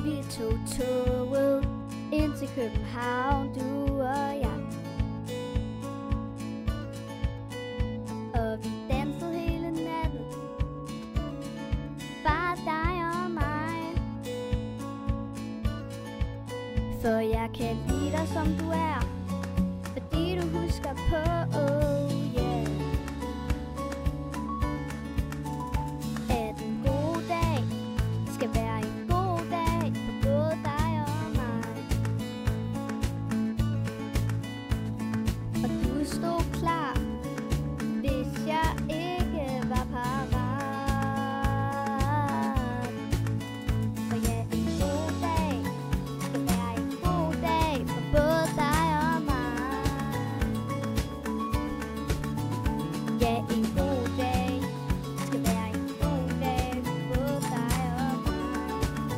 Vi tog toget ind til København, du og jeg. Og vi dansede hele natten, bare dig og mig. For jeg kan lide dig som du er, fordi du husker på, oh yeah. At en god dag skal være en god dag for både dig og mig. Og du stod klar, hvis jeg ikke var parat. For ja, en god dag skal være en god dag for både dig og mig. Ja, en god dag skal være en god dag for både dig og mig.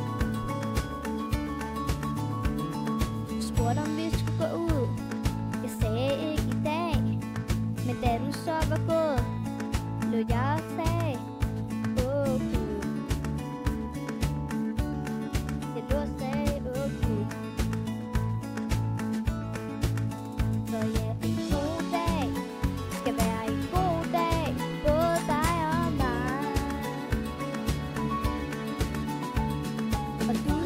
Du spurgte om vi skulle gå ud. Jeg sagde ikke i dag, men da du så var gået, lå jeg og sagde, åh Gud. Jeg lå og sagde, åh Gud. For ja, en god dag skal være en god dag for både dig og mig. Og du